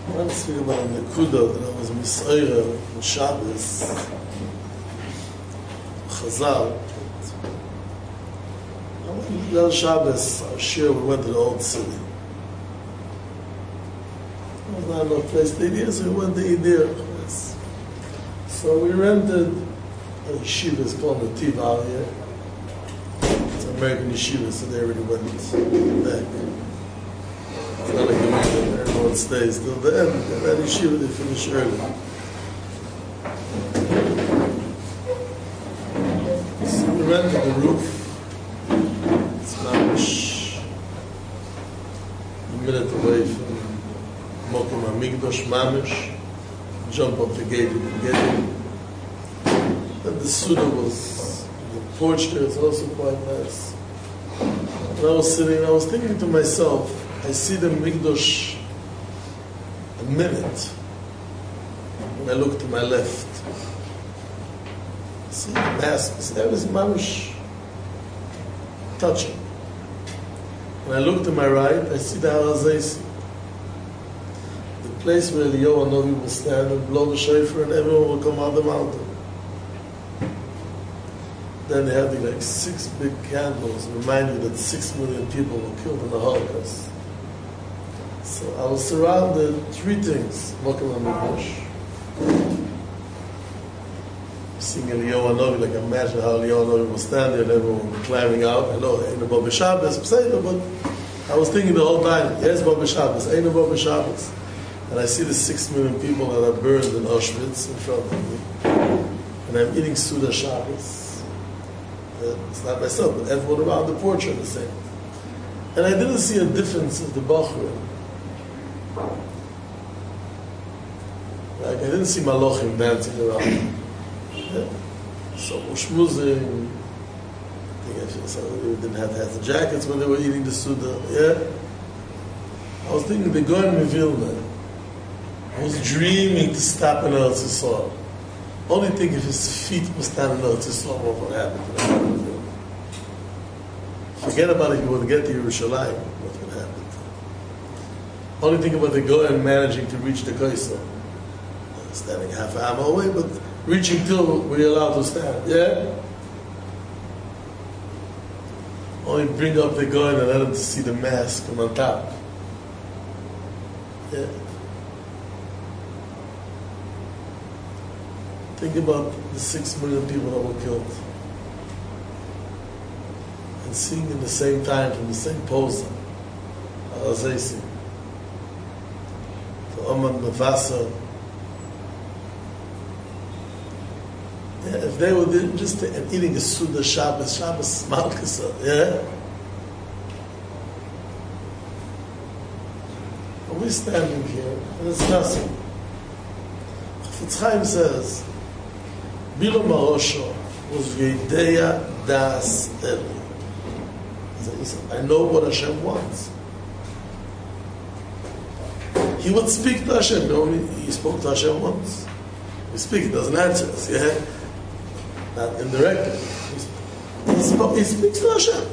I want to speak about a nekuda that I was misayra on Shabbos, Chazal. On Shabbos, our shir, we went to the old city. There was not enough place to eat here, so we went to eat there. So we rented a yeshiva, it's called Nativ Aliyah. It's an American yeshiva, so they already went back. It's not like a meeting, everyone stays till the end. And that yeshiva, they finish early. So we rented the roof. It's mamish a minute away from Mokum HaMikdash, mamish. Jump up the gate, you can get in. And the Suda was, the porch there is also quite nice. And I was sitting, I was thinking to myself, I see the Mikdash a minute when I look to my left. I see the mask, I see that was mamish touching. When I look to my right, I see the Har HaZeisi. The place where Eliyahu Hanavi will stand and blow the shofar and everyone will come out the mountain. Then they have the 6 big candles remind you that 6 million people were killed in the Holocaust. So I was surrounded 3 things. Mokum HaMikdash. Seeing Eliyahu Hanavi, like imagine how Eliyahu Hanavi will stand there and everyone will be climbing out. I know, ain't no Baba Shabbos, but I was thinking the whole time, yes, Baba Shabbos, ain't no Baba Shabbos. And I see the 6 million people that are burned in Auschwitz in front of me. And I'm eating Suda Shabbos. It's not myself, but everyone around the porch are the same. And I didn't see a difference in the Bachrim. Like, I didn't see Malochim dancing around. Yeah. So, Ushmuzing, they didn't have the jackets when they were eating the Suda. Yeah. I was thinking, the Goyen Mevilna, I was dreaming to stop in Eretz Yisrael. Only think if his feet were standing in Eretz Yisrael, what would happen to him? Forget about if he would get to Yerushalayim, what would happen to him? Only think about the Goyen managing to reach the Kaisel. Standing half an hour away, but reaching till we're allowed to stand. Yeah? Only bring up the Goyen and let him to see the mask from on top. Yeah? Think about the 6 million people that were killed. And seeing in the same time, from the same pose, Har HaZeisi, the Oman Mavasa. Yeah, if they were just eating a Suda Shabbos Malkasa, yeah? And we're standing here, and it's nothing. Chafetz Chaim says, Bilo Marosho was Yedeya Das Eli. He said, I know what Hashem wants. He would speak to Hashem. He spoke to Hashem once. He speaks, he doesn't answer us, yeah? Not indirectly. He speaks to Hashem.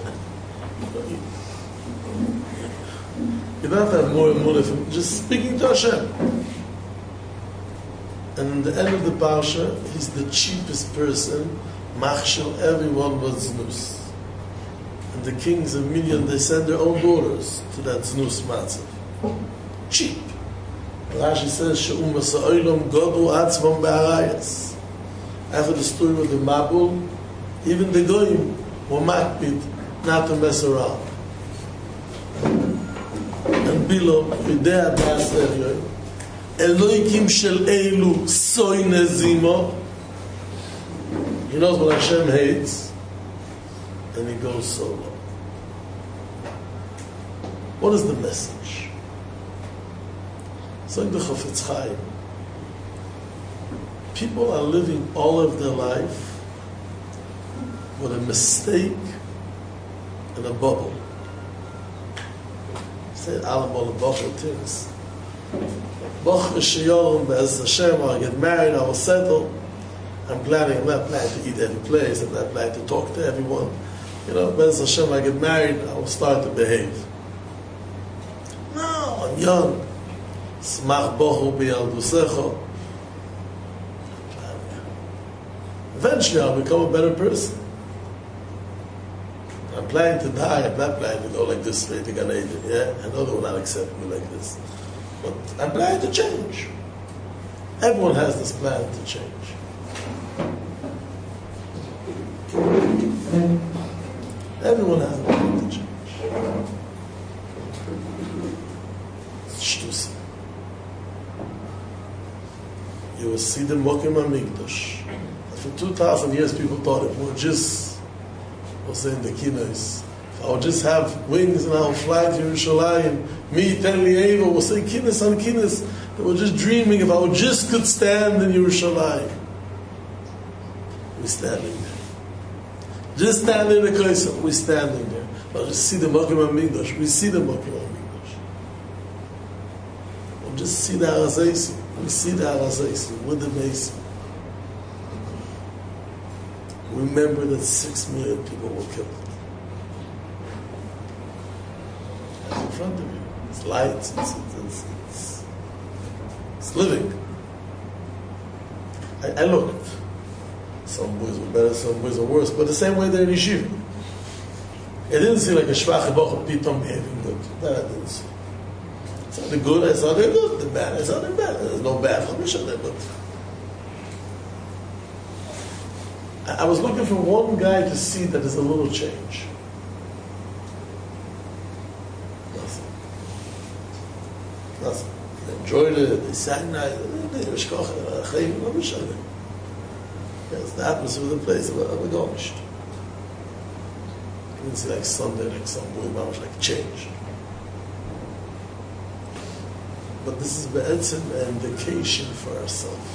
You don't have to have more and more of him, just speaking to Hashem. And in the end of the parsha, he's the cheapest person. Machshel, everyone was znus. And the kings of Midian, they send their own daughters to that znus matzav. Cheap. Rashi says, She'um v'sa'olam godu atzvam be'arayas. After the story with the Mabul, even the Goyim were makpid not to mess around. And Bilo, Yudea Das Elyoy, Eloikim shel Eilu soy nezimo. He knows what Hashem hates, and he goes solo. What is the message? So in the Chafetz Chaim, people are living all of their life with a mistake and a bubble. Say all the bubble things. Boch Shiyorum Be'ez Hashem, I get married, I will settle. I'm not planning to eat every place, I'm not planning to talk to everyone. Be'ez Hashem, I get married, I will start to behave. No, I'm young. Smach bochu b'yaldusecho. Eventually I'll become a better person. I'm planning to die, I'm not planning to go like this straight to Gan Eden, yeah? I know they will not accept me like this. But I'm planning to change. Everyone has this plan to change. Everyone has a plan to change. It's shtusi. You will see the Mokim HaMikdash. For 2,000 years people thought it would just, was saying the kinos, if I would just have wings and I would fly to Yerushalayim, me, Tenli Eva, will say kinos on kinos. They were just dreaming if I would just could stand in Yerushalayim. We're standing there. Just standing in the Kaisel, we're standing there. I'll just see the Mokim HaMikdash. We see the Mokim HaMikdash. We'll just see the Harazaisi. We see the Harazaisi with the Mason. Remember that 6 million people were killed. That's in front of you. It's light, it's living. I looked. Some boys were better, some boys were worse, but the same way they're in yeshiva. It didn't seem like a shvach bochum pitom behaving good. That I didn't see. I saw the good, I saw the good. The bad, I saw the bad. There's no bad for me, but I was looking for one guy to see that there's a little change. Nothing. They enjoyed it, they sang nice, they were shkochen, yes, the atmosphere of the place, we're going to. You didn't see like Sunday, like some boy, was like change. But this is be'etzim an indication for ourselves.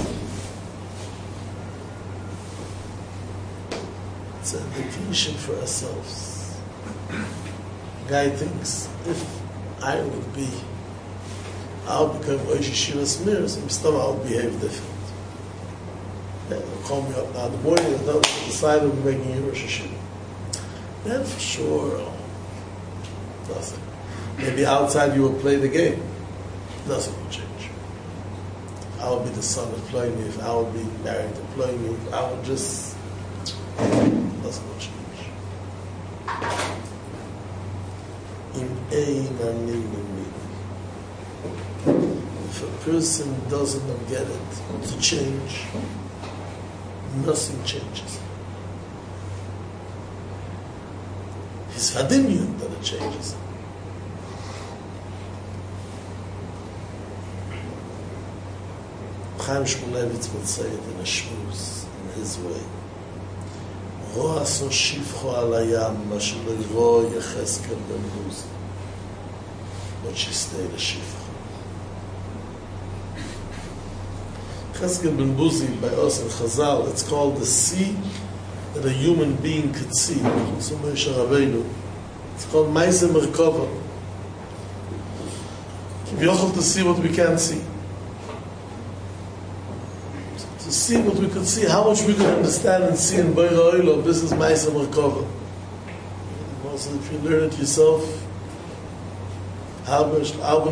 It's an indication for ourselves. Guy thinks, if I would be, I'll become Rosh Yeshivas Mir, so I'll behave different. Yeah, they'll call me up now in the morning and they'll decide we're making you Rosh Yeshiva. Then for sure, nothing. Maybe outside you will play the game. Nothing will change. I will be the son of Ploini, if I would be married to Ploini, if I would just, nothing will change. If a person doesn't get it to change, nothing changes. It's Vadimian that it changes. Chaim Shmulevitz would say it in a shmuz, in his way. Ro aso shivcho al hayam, ma shelo yiro Yecheskel ben Buzi. But she stayed a shivcho. Yecheskel ben Buzi, by us in Chazal, it's called the sea that a human being could see. So Moshe Rabbeinu. It's called Maise Merkava. Kivyochel to see what we can't see. To see what we could see, how much we could understand and see in Beira Oilo, this is Maise Merkava. Also, if you learn it yourself, it's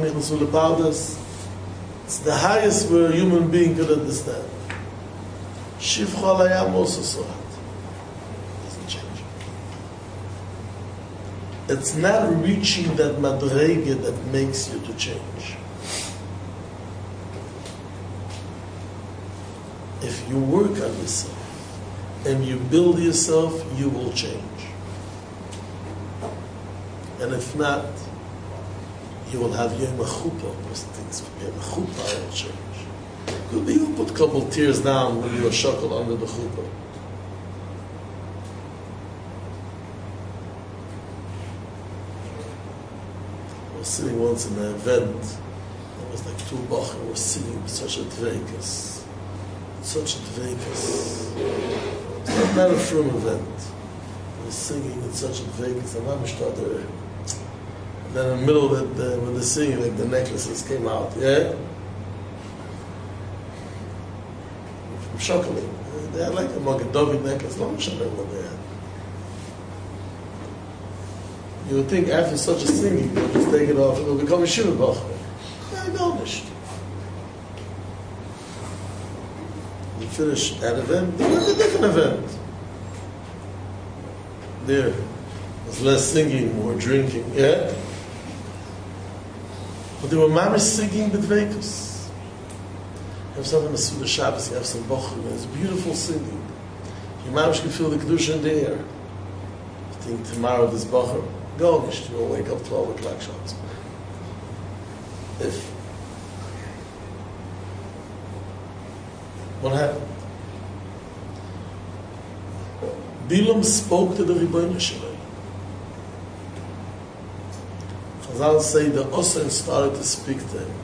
the highest where a human being could understand. Shivcho al hayam also saw it. Doesn't change. It's not reaching that madrege that makes you to change. If you work on yourself and you build yourself, you will change. And if not, you will have Yom HaChuppah, most things. Yom HaChuppah will change. Could be you put a couple tears down when you are shackled under the chuppah. I was sitting once in an event. There was like 2 bachar were singing with such a dveikus. Such a dveikus. It's not a frum event. They were singing with such a dveikus. And I'm started. Then in the middle of that, when they're singing, like the necklaces came out, yeah? From Shokolim. They had like a Magadovi necklace, long Shabbat what they had. You would think after such a singing, they'll just take it off and they'll become a Shiva Bachar. I know finished. You finish that event, then there's a different event. There was less singing, more drinking, yeah? But they were mamish singing b'dveikus. You have something Masuda Shabbos, you have some bochum, it's beautiful singing. You mamish can feel the kedusha in the air. You think tomorrow this bochum, go, you will wake up 12 o'clock Shabbos. If what happened? Bilam spoke to the Rebbeinu Shalom. Chazal say the Osen started to speak to him.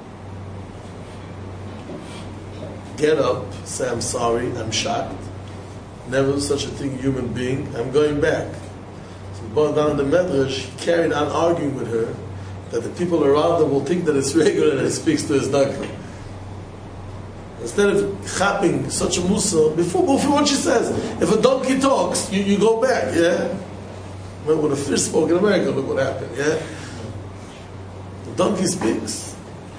Get up, say I'm sorry, I'm shocked. Never such a thing, human being. I'm going back. So brought down the Medrash, he carried on arguing with her that the people around him will think that it's regular and he speaks to his knuckle. Instead of chapping such a musa, before what she says, if a donkey talks, you go back, yeah? Remember when a fish spoke in America, look what happened, yeah? The donkey speaks.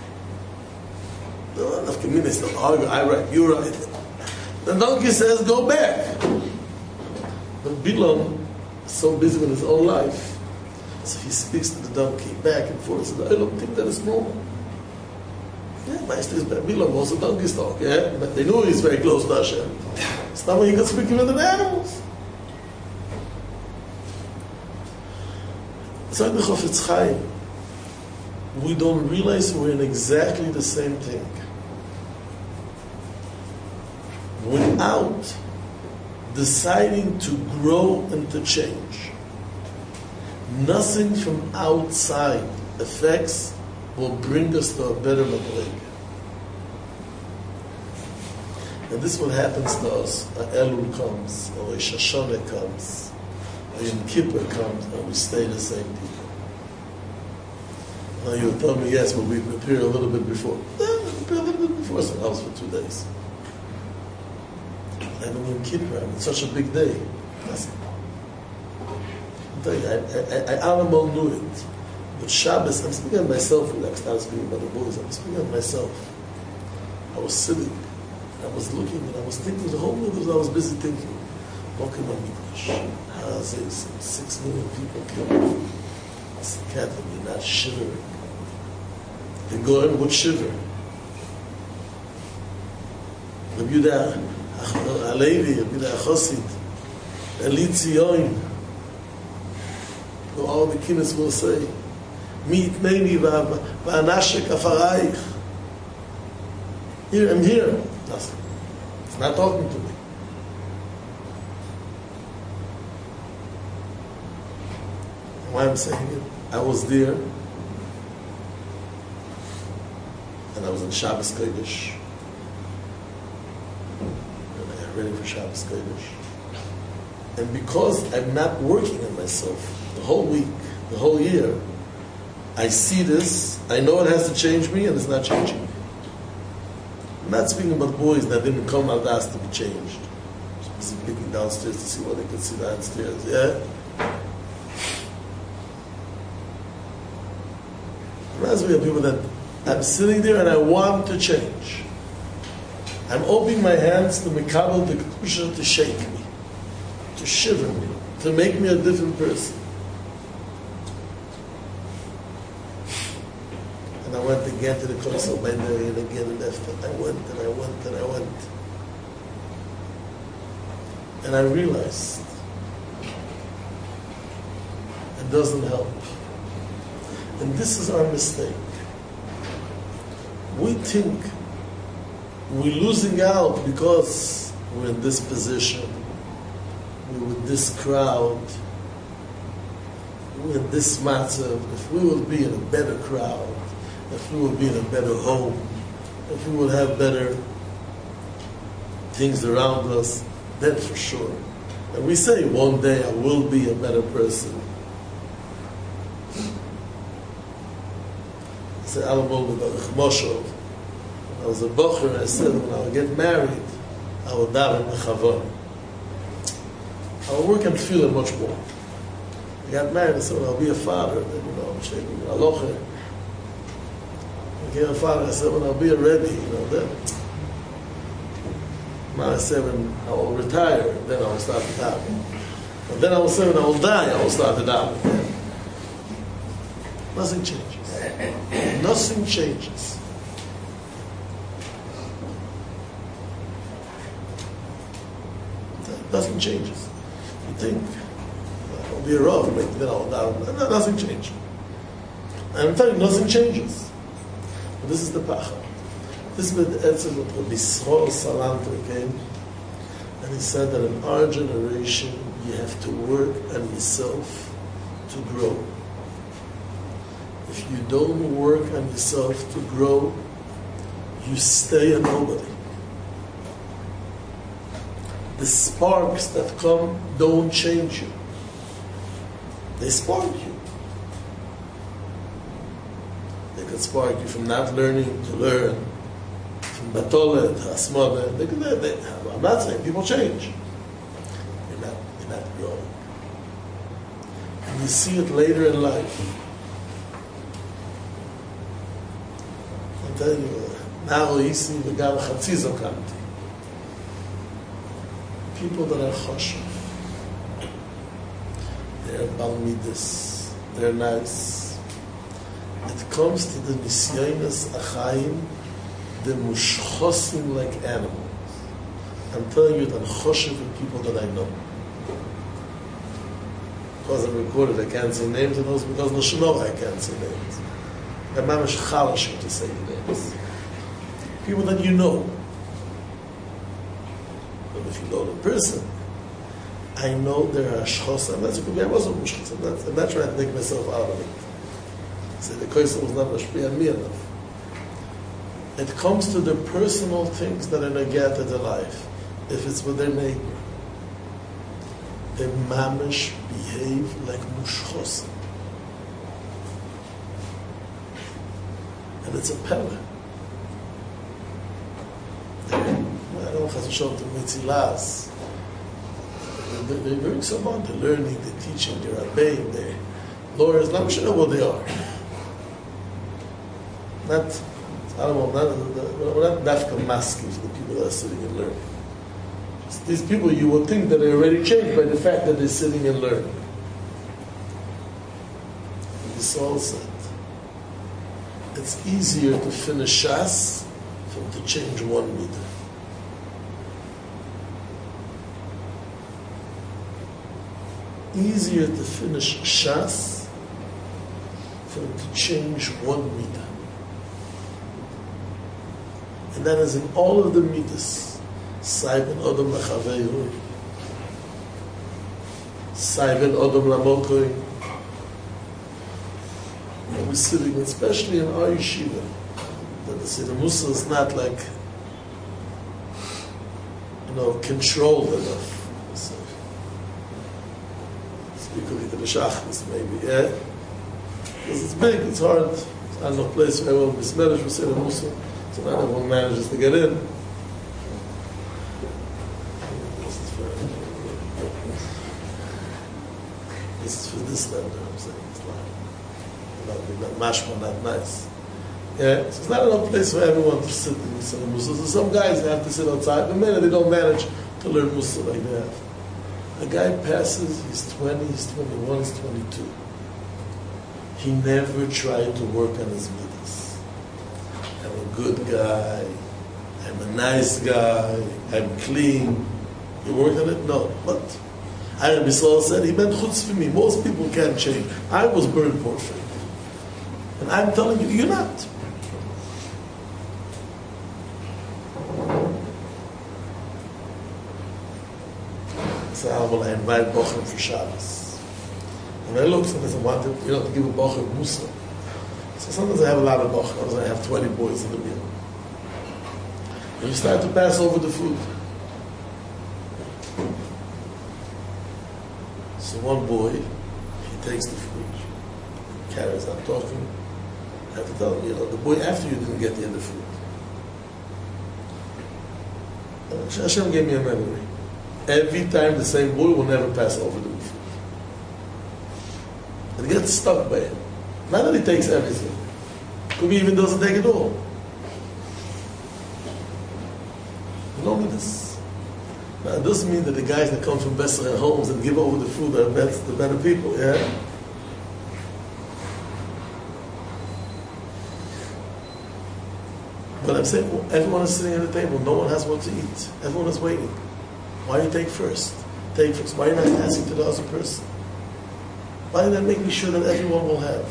No, enough communists don't argue, I right, you right. The donkey says, go back. But Bilam is so busy with his own life, so he speaks to the donkey back and forth, so I don't think that is normal. Yeah, Meister is Bilam also donkeys talk, yeah? But they knew he's very close to Hashem. It's not when he could speak with the animals. So in the Chofetz Chaim, we don't realize we're in exactly the same thing. Without deciding to grow and to change, nothing from outside affects will bring us to a better madrega. And this is what happens to us. Elul comes, or Rosh Hashanah comes, or Yom Kippur comes, and we stay the same people. Now you'll tell me, yes, but we prepare a little bit before. Prepare a little bit before something else for 2 days. And on Yom Kippur, it's such a big day. I'll tell you, I all knew it. But Shabbos, I'm speaking of myself, I'm not speaking about the boys, I'm speaking of myself. I was sitting, I was looking, and I was thinking, the whole minute I was busy thinking, walking on Mikdash, how is it, 6 million people killed? It's can't be not shivering. The Goyim would shiver. Rabbi Yehuda Halevi, Rabbi Yehuda Chosid, Eli Tzion, all the kines will say, Mi itneini v'anashek afarayich. Here, I'm here. It's not talking to me. Why I'm saying it? I was there, and I was in Shabbos Kodesh, and I got ready for Shabbos Kodesh. And because I'm not working on myself the whole week, the whole year, I see this, I know it has to change me, and it's not changing me. I'm not speaking about boys that didn't come out asked to be changed. I was looking downstairs to see what they could see downstairs, yeah? Reminds me of people that I'm sitting there and I want to change. I'm opening my hands to Mikabel the Kedusha to shake me, to shiver me, to make me a different person. And I went again to the Kosel Bender and again and after. I went and I went and I went. And I realized it doesn't help. And this is our mistake. We think we're losing out because we're in this position, we're with this crowd, we're in this matter. If we would be in a better crowd, if we would be in a better home, if we would have better things around us, then for sure. And we say, one day I will be a better person. I said, I was a bocher, and I said, when I would get married, I would daven mechavon. I would work and feel it much more. I got married, I said, well, I'll be a father, then, I'm shaking aloha. came to Father, I said, when I'll be ready, then. Now I said, when I will retire, then I will start the davening. And then I will say, when I will die, I will start the davening. Nothing changes. Nothing changes. Nothing changes. You think, I'll be a Rav, maybe then I'll daven. No, nothing changes. And I'm telling you, nothing changes. But this is the Pachad. This is the Etzel of Rabbi Yisrael Salanter came, and he said that in our generation, you have to work on yourself to grow. If you don't work on yourself to grow, you stay a nobody. The sparks that come don't change you. They spark you. They can spark you from not learning to learn, from Batolet, Hasmada. I'm not saying people change. You're not growing. And you see it later in life. I'm telling you, now you see the Gam Chatzizo Kanti. People that are choshev, they're balmidas, they're nice. It comes to the nisyonos achayim, the mushchosim like animals. I'm telling you that I'm choshev with people that I know. Because I'm recorded, I can't say names, and also because Nashonah, I can't say names. I'm mamash chalash to say names. People that you know. If you know the person, I know there are shchos, and that's because I wasn't mushchos. I'm not trying to take myself out of it. So the koisa was not mashpi on me enough. It comes to the personal things that are negate to their life. If it's with their neighbor, they mamish behave like mushchos. And it's a pella. I don't have to show them to Mitzilas. They're doing so much. They're learning, they're teaching, they're obeying, they're lawyers. I'm sure what they are. We're not dafka maskis, the people that are sitting and learning. These people, you would think that they're already changed by the fact that they're sitting and learning. And Yisrael said, it's easier to finish Shas than to change one midah. Easier to finish Shas than to change one midah. And that is in all of the midas. Saiben Odom Lachaveyu, Saiben Odom Lamokoi. And we're sitting, especially in our yeshiva, that the Seder Musa is not like, controlled enough. Speaking to the Shachris, maybe, yeah? Because it's big, it's hard. It's not a place where everyone is managed with Seder Musa, so not everyone manages to get in. This is for this standard, I'm saying. It's not mashma, not nice. Yeah, so it's not enough place for everyone to sit in Seder Musa. So some guys have to sit outside, but maybe they don't manage to learn Musa like that. A guy passes, he's 20, he's 21, he's 22. He never tried to work on his midas. I'm a good guy, I'm a nice guy, I'm clean. You work on it? No. But Rabbi Yisrael said, he meant chutz for me. Most people can't change. I was born perfect. And I'm telling you, you're not. So I invite Bochum for Shabbos. And I look, sometimes I want to give a Bochum Musa. So sometimes I have a lot of Bochum, sometimes I have 20 boys in the meal. And you start to pass over the food. So one boy, he takes the food, carries on talking. I have to tell him, the boy after you didn't get the other food. And Hashem gave me a memory. Every time the same boy will never pass over the food. And he gets stuck by it. Not that he takes everything. Could be even doesn't take it all. No midas. Now, it doesn't mean that the guys that come from better homes and give over the food are the better people, yeah? But I'm saying, everyone is sitting at the table, no one has what to eat. Everyone is waiting. Why do you take first? Take first. Why are you not asking to the other person? Why are you not making sure that everyone will have?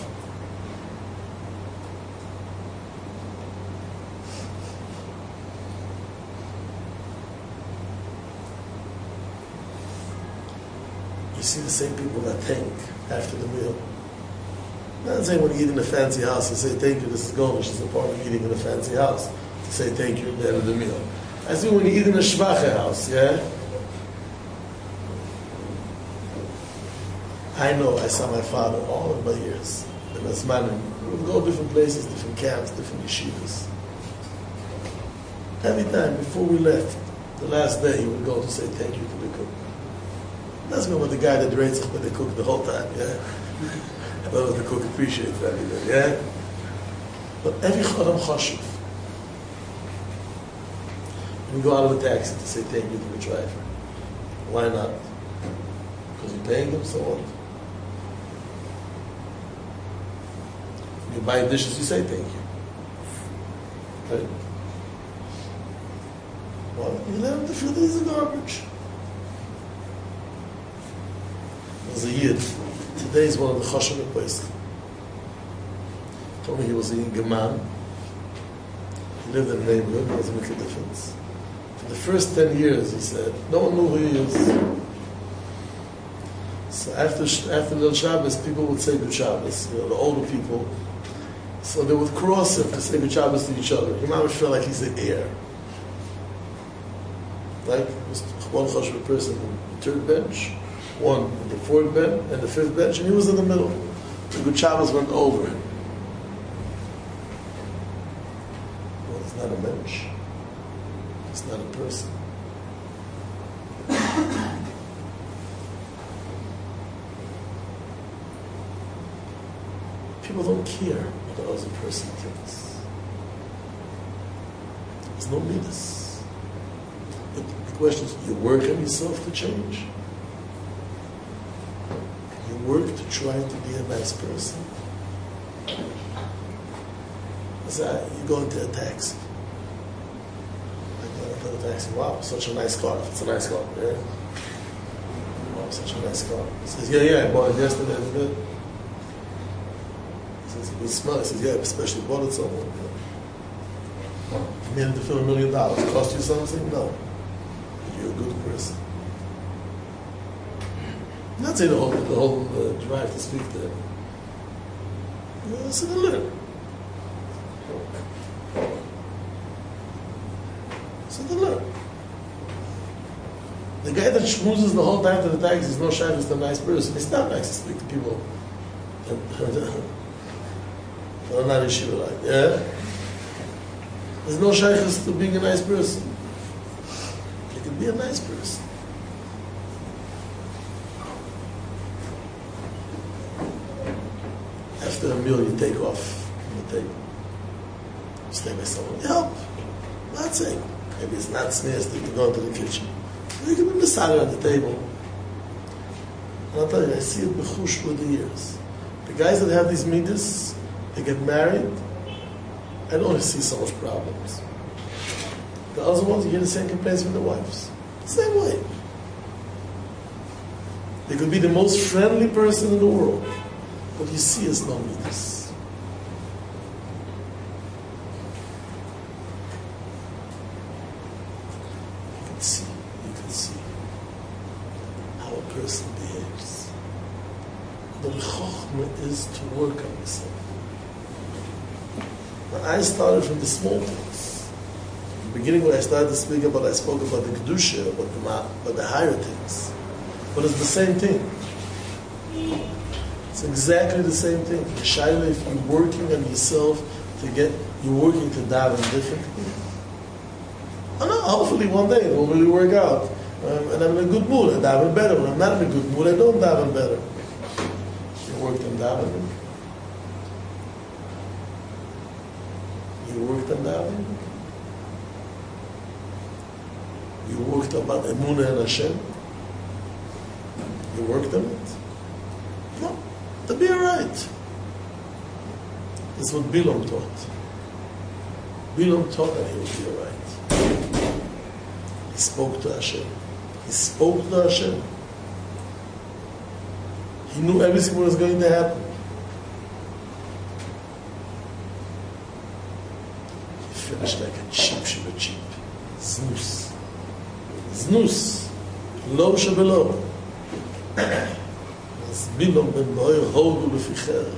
You see the same people that thank after the meal. I'm not saying when you eat in a fancy house, you say thank you, this is Gomish, it's a part of eating in a fancy house, to say thank you at the end of the meal. I see when you eat in a shvache house, yeah? I know, I saw my father all of my years, in Asmanim. We would go to different places, different camps, different yeshivas. Every time, before we left, the last day, he would go to say thank you to the cook. That's me with the guy that rates us when they cook the whole time, yeah? I thought the cook appreciates everything, yeah? But every Chodam Choshev, we go out of the taxi to say thank you to the driver. Why not? Because you're paying him, so what? You buy dishes, you say thank you. Right? Well, you let him to feel that he's a garbage. There's a Yid. Today is one of the Choshev places. He told me he was a Geman. He lived in the neighborhood, it doesn't make a difference. For the first 10 years, he said, no one knew who he is. So after Lil Shabbos, people would say Good Shabbos, the older people. So they would cross him to say Good Shabbos to each other. He might feel like he's the heir. Like, one Choshev person on the third bench, one on the fourth bench, and the fifth bench, and he was in the middle. The Good Shabbos went over him. Well, it's not a bench. It's not a person. People don't care what the other person thinks. There's no midas. The question is, you work on yourself to change? You work to try to be a nice person? You go into a taxi. The taxi, wow, such a nice car. It's a nice car, yeah? Wow, such a nice car. He says, yeah, I bought it yesterday, it's good. He says, it smells. He says, yeah, especially bought it somewhere. You made it to feel $1 million. It cost you something? No. You're a good person. I'm not saying the whole drive to speak there. Sit and learn. The guy that schmoozes the whole time to the taxi is no shaykhus is a nice person. It's not nice to speak to people that are not yeshiva like, yeah? There's no shaykhus to being a nice person. You can be a nice person. After a meal, you take off from the table. You stay by someone. Help. Not saying. Maybe it's not nasty to go into the kitchen. You can be beside at the table. And I'll tell you, I see it bechush with the years. The guys that have these midas, they get married, I don't see so much problems. The other ones, you hear the same complaints from the wives. Same way. They could be the most friendly person in the world, but you see is no midas. You can see how a person behaves. The chokhmah is to work on yourself. Now, I started from the small things. In the beginning, when I started to speak about, I spoke about the kedusha, about the higher things. But it's the same thing. It's exactly the same thing. Shaila, if you're working on yourself you're working to daven differently. And hopefully one day it will really work out. And I'm in a good mood, I daven better. When I'm not in a good mood, I don't daven better. You work on davening. You worked on davening? You worked about Emunah and Hashem? You worked on it? No. To be alright. That's what Bilam taught. Bilam taught that he would be alright. He spoke to Hashem. He spoke to Hashem. He knew everything was going to happen. He finished like a cheap. Znus. Lo shebelo. As Bilam ben Boyer hodu leficherev.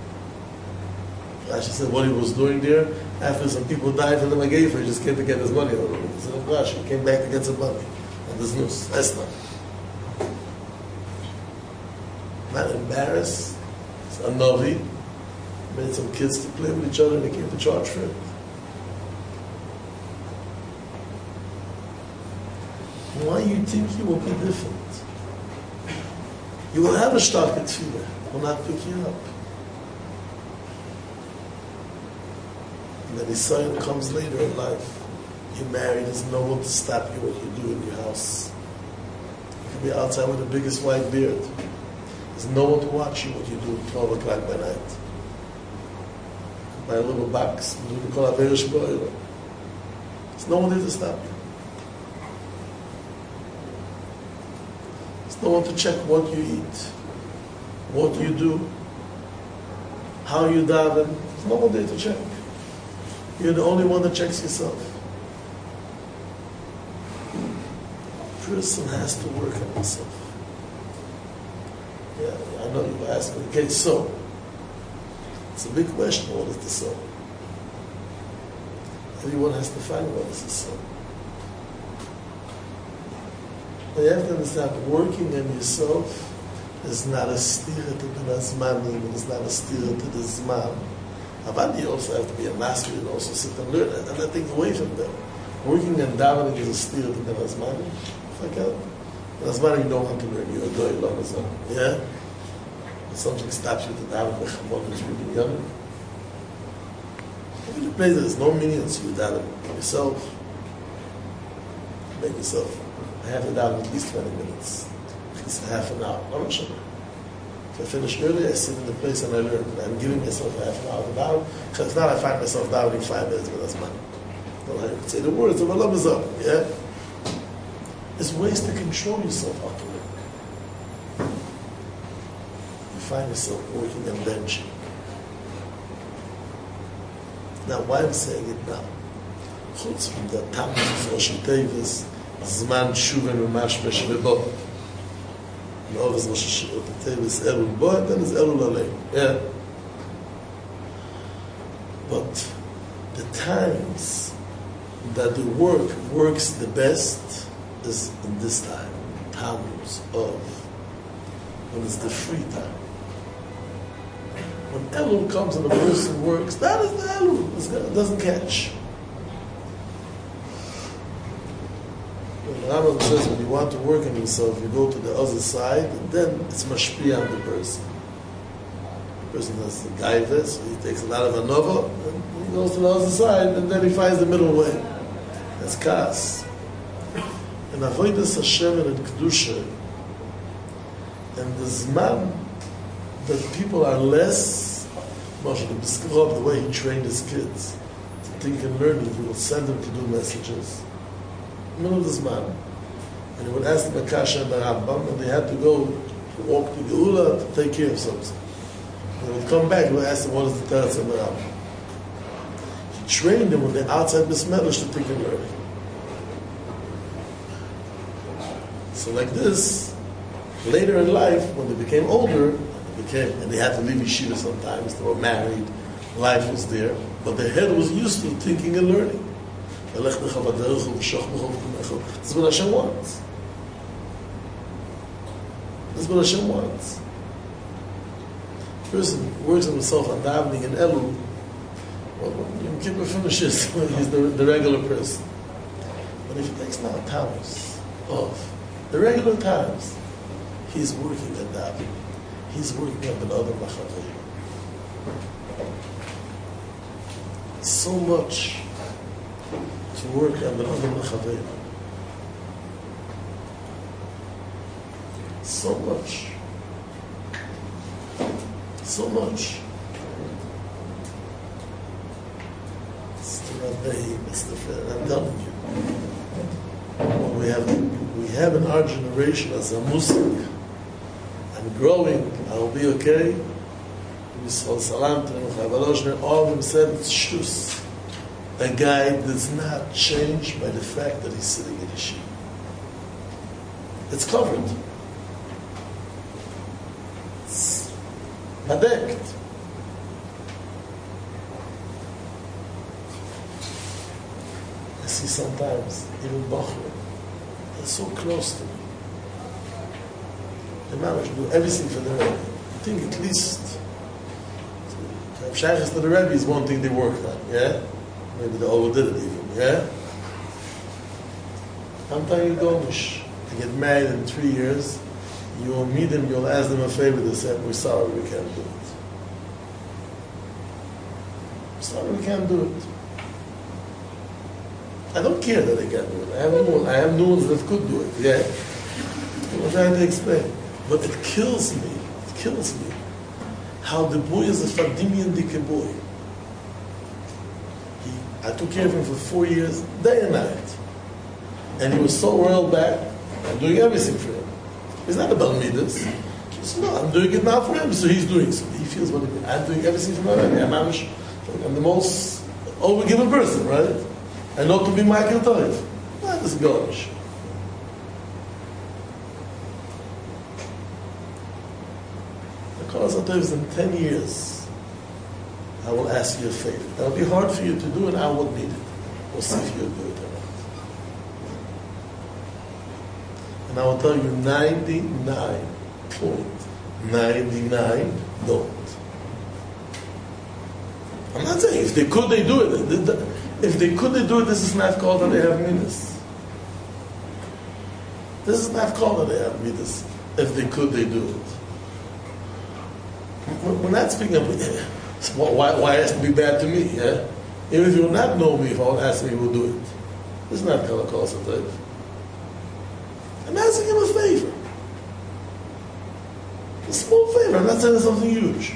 Rashi said what he was doing there, after some people died for the Megafer, he just came to get his money. So Rashi came back to get some money. And this news, that's not embarrassed. It's a Novi. Made some kids to play with each other and they came to charge for it. Why you think you will be different? You will have a stark tefillah. It will not pick you up. And then his son comes later in life. You're married, there's no one to stop you what you do in your house. You can be outside with the biggest white beard. There's no one to watch you what you do at 12 o'clock by night. Buy a little box, and you can call it Aveirish Boiler. There's no one there to stop you. There's no one to check what you eat, what you do, how you daven. There's no one there to check. You're the only one that checks yourself. A person has to work on himself. Yeah, I know you asked me. Okay, so it's a big question. What is the soul? Everyone has to find what is the soul. But you have to understand, working on yourself is not a stira to the Nazmanim. It is not a stira to the Zman. But you also have to be a master and also sit and learn and let things away from them. Working and davening is a stira to the Nazmanim. Forget it. Nazmanim you don't want to learn. You're a doy long as well. Yeah? If something stops you to daven, the chamon is really young. If you play there's no meaning to you daven yourself. Make yourself. I have to daven at least 20 minutes. At least half an hour. I'm not sure. If I finish early, I sit in the place and I learn. I'm giving myself a half an hour to daven. If not, I find myself davening 5 minutes, but that's money. Don't have to say the words of Allah is up. Yeah? There's ways to control yourself how to work. You find yourself working and benching. Now, why I'm saying it now? Chutz from the Tammuz of Rosh Tevis, Zman Shuven Umashmesh Vebo. No, there's Rosh Tevis Elul Bo, and then there's Elul Alei. Yeah. But the times that the work works the best is in this time, Tammuz of when it's the free time. When Elul comes and the person works, that is the Elul. It doesn't catch. The Rambam says when you want to work on yourself, you go to the other side, and then it's mashpia on the person. The person has the gaiva, so he takes a lot of anova, and he goes to the other side, and then he finds the middle way. That's kas. And avodas Hashem and kedusha, and the zman that people are less, Moshe described the way he trained his kids to think and learn. He will send them to do messages. Middle of the zman, and he would ask them Akasha and the Rambam, and they had to go to walk to Geula to take care of something. And they would come back and would ask them what is the Teretz and the Rambam. He trained them when they're outside Bismedish to think and learn. So like this, later in life, when they became older, and they had to leave yeshiva sometimes, they were married, life was there, but their head was used to thinking and learning. This is what Hashem wants. This is what Hashem wants. The person works on himself on davening and Elul. Well, Yom Kippur finishes when he's the regular person. But if he takes now times of the regular times, he's working on davening. He's working on another machavim. So so much to work on the Adam L'Chaveira. So much. So much. It's the Rabbi, it's the friend. I'm telling you. What we have in our generation as a Muslim, I'm growing, I'll be okay. Salam to all of them said it's shtus. A guy does not change by the fact that he's sitting in a sheet. It's covered. It's bedekt. I see sometimes even Bachman, they're so close to me. They manage to do everything for the Rebbe. I think at least Shaykhs to the Rebbe is one thing they worked on, yeah? Maybe they overdid it even, yeah? I'm telling you, Gomish, to get married in 3 years, you'll meet them, you'll ask them a favor, they say, we're sorry, we can't do it. We're sorry, we can't do it. I don't care that they can't do it. I have new ones that could do it, yeah? I'm trying to explain. But it kills me. How the boy is a Fadimian dike boy. I took care of him for 4 years, day and night. And he was so well back, I'm doing everything for him. He's not about me this. He said, no, I'm doing it now for him, so he's doing it. So he feels what I'm doing everything for him. I'm the most overgiven person, right? I know to be Michael Toiv. That is garbage. Sometimes in 10 years, I will ask you a favor. It'll be hard for you to do, and I won't need it. We'll see if you'll do it or not. And I will tell you 99.99 don't. I'm not saying if they could, they do it. If they could, they do it. This is not called that they have midas. This is not called that they have midas. If they could, they do it. We're not speaking of why it has to be bad to me, yeah? Even if you will not know me, if I will ask me, he will do it. This is not Kala Satav. I'm asking him a favor. A small favor. I'm not saying something huge.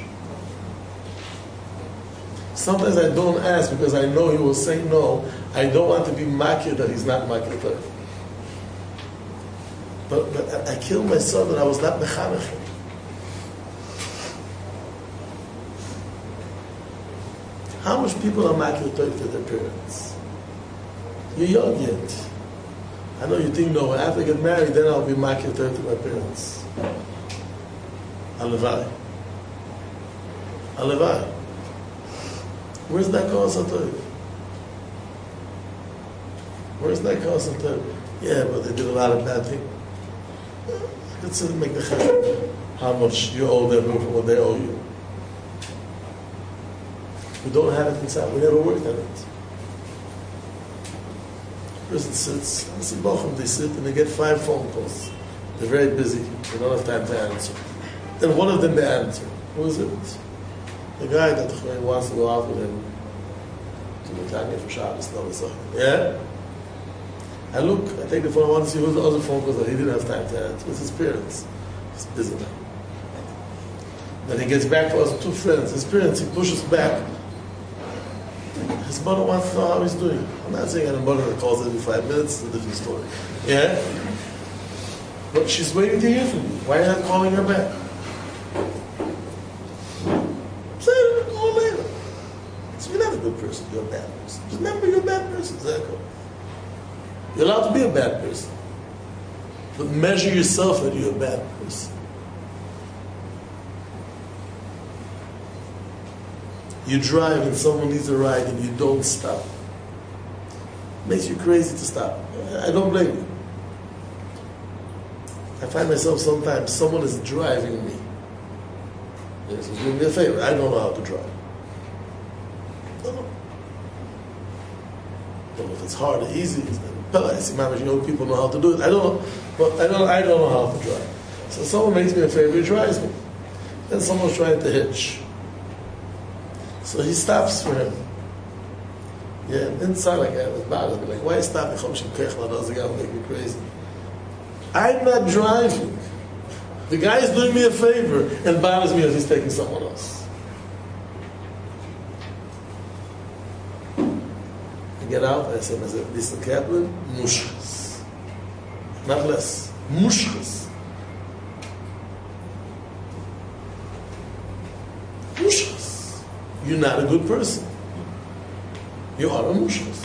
Sometimes I don't ask because I know he will say no. I don't want to be makir that he's not makir. But I killed my son that I was not mechanech him. How much people are makir to their parents? You're young yet. I know you think, no, after I get married, then I'll be makir to my parents. Alevai. Where's that concept? Where's that concept? Yeah, but they did a lot of bad things. Let's make the cheshbon how much you owe them for what they owe you. We don't have it inside. We never worked on it. The person sits, they sit and they get 5 phone calls. They're very busy. They don't have time to answer. Then one of them they answer. Who is it? The guy that wants to go out with him to Netanya for Shabbos. Yeah? I look, I take the phone, I want to see who's the other phone calls that he didn't have time to answer. It's his parents. He's busy now. Then he gets back to us, 2 friends. His parents, he pushes back. His mother wants to know how he's doing. I'm not saying I'm a mother that calls every 5 minutes, it's a different story. Yeah? But she's waiting to hear from you. Why are you not calling her back? Say it, call later. So you're not a good person, you're a bad person. Just remember you're a bad person, exactly. You're allowed to be a bad person. But measure yourself that you're a bad person. You drive and someone needs a ride and you don't stop. It makes you crazy to stop. I don't blame you. I find myself sometimes, someone is driving me. They say, do me a favor, I don't know how to drive. I don't know if it's hard or easy. I see, you know, people know how to do it. I don't know, but I don't know how to drive. So someone makes me a favor, he drives me. Then someone's trying to hitch. So he stops for him. Yeah, inside like I was bad. I'd be like, why stop me? Doesn't make me crazy. I'm not driving. The guy is doing me a favor and bothers me as he's taking someone else. I get out, I say, Mr. Kaplan, mushkas. Not less. Mushkas. Mushkas. You're not a good person. You are a mushkas.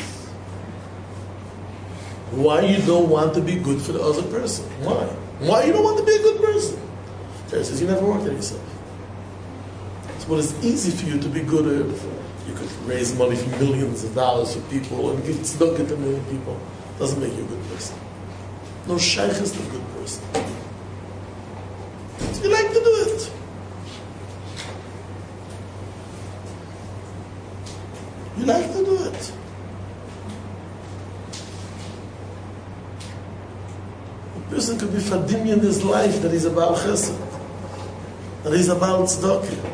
Why you don't want to be good for the other person? Why? Why you don't want to be a good person? Terry says, you never worked on yourself. So but it's easy for you to be good at. You could raise money for millions of dollars for people and give tzedakah to a million people. Doesn't make you a good person. No shaykh is a good person. So you like to do it. You like to do it. A person could be fadimi in his life that he's about chesed, that he's about tzedakah,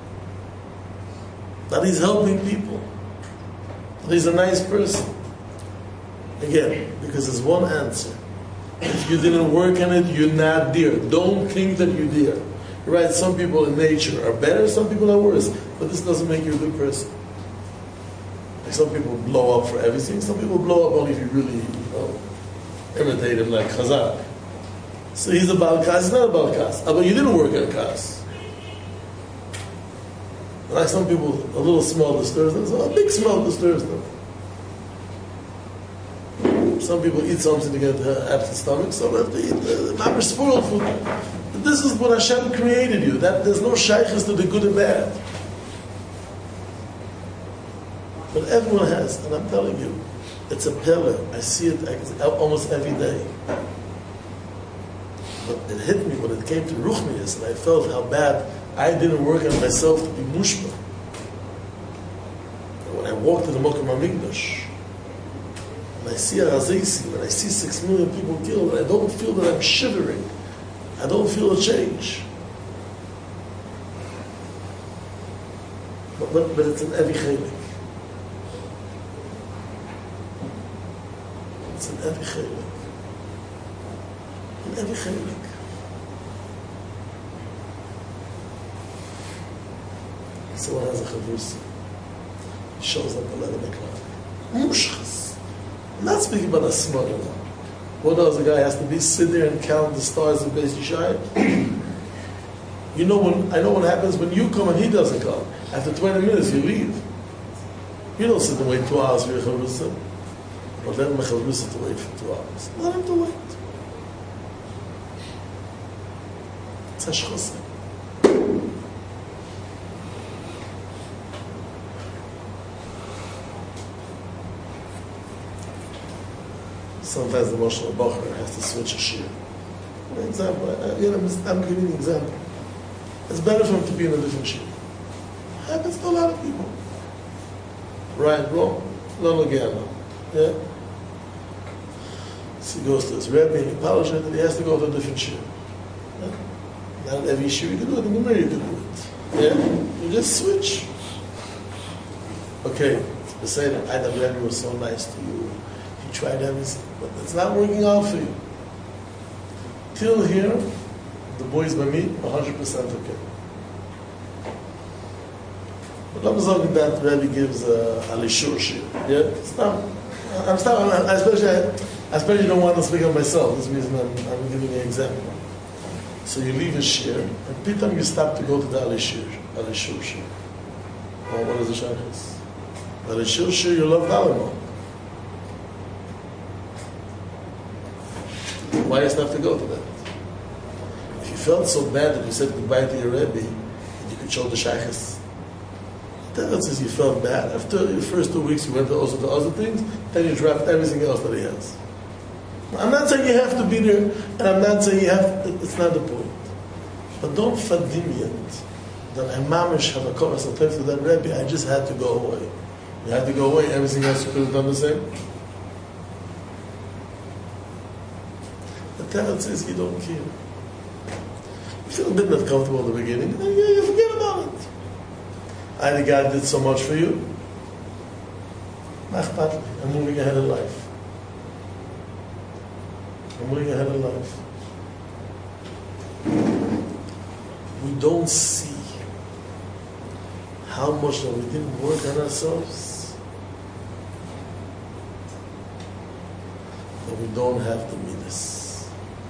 that he's helping people, that he's a nice person. Again, because there's one answer. If you didn't work on it, you're not there. Don't think that you're there. Right? Some people in nature are better, some people are worse, but this doesn't make you a good person. Like some people blow up for everything. Some people blow up only if you really, imitate him like Chazak. So he's a Baal Kas, he's not a Baal Kas. But you didn't work at a Kas. Like some people, a little smell disturbs them, so a big smell disturbs them. Some people eat something to get empty stomach, some have to eat not spoiled food. But this is what Hashem created you. That there's no shaykhs to the good and bad. But everyone has, and I'm telling you, it's a pillar. I see it almost every day. But it hit me when it came to Ruchnius, and I felt how bad I didn't work on myself to be mushma. When I walked to the Mokum HaMikdash, and I see a Razisi, when I see 6 million people killed, I don't feel that I'm shivering. I don't feel a change. But it's in every chelik. It's in every chelik. In every chelik. Someone has a chavrusa. He shows up 11 o'clock. Mushchas. I'm not speaking about a smart now. What else? The guy has to sit there and count the stars of Beis Yishai. I know what happens when you come and he doesn't come. After 20 minutes, you leave. You don't sit and wait 2 hours for your chavrusa. But let him chavrusa to wait for 2 hours. Let him to wait. It's hashchasa. Sometimes the Moshe Bacher has to switch a shir. For example, I'm giving an example. It's better for him to be in a different shir. Happens to a lot of people. Right, wrong. No, again. Yeah? So he goes to his Rebbe and he apologizes that he has to go to a different shir. Yeah? Not every shir you can do it, in the mirror you can do it. Yeah? You just switch. Okay, to say that I the Rebbe was so nice to you. He tried everything, but it's not working out for you. Till here, the boys by me, 100% okay. But I'm talking that Rebbe gives a lishur shir. Yeah? I especially don't want to speak of myself. This reason I'm giving you an example. So you leave a shir, and pitam you stop to go to the alishur shir. Well, what is the shaykhs? The alishur shir, you love Dalimon. Why you have to go to that? If you felt so bad that you said goodbye to your Rebbe, and you could show the shaykhs, that says you felt bad. After the first 2 weeks, you went to also to other things, then you dropped everything else that he has. I'm not saying you have to be there, and I'm not saying you have to, it's not the point. But don't fadimiyat that I mamish have a chorus of time to that Rebbe, I just had to go away. You had to go away, everything else you could have done the same. The Tevet says you don't care. You feel a bit not comfortable in the beginning, and then you forget about it. Either God did so much for you. I'm moving ahead in life. I'm moving ahead in life. We don't see how much that we didn't work on ourselves, that we don't have the midas.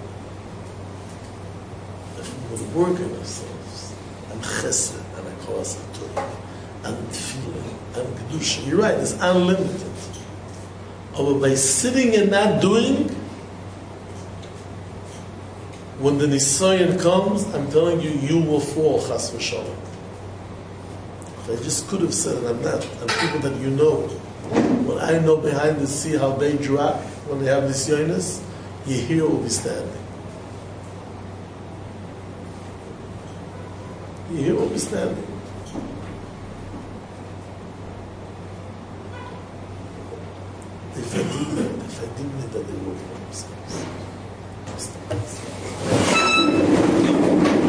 If we would work on ourselves, and chesed, and akoras HaTorah, and tefillah, and kedusha, you're right, it's unlimited. But by sitting and not doing, when the nisayon comes, I'm telling you, you will fall, chas v'shalom. I just could have said it, I'm not. And people that you know, when I know behind the sea how they drop when they have nisyonos, you here will be standing. You here will be standing. They forgive me that they will be.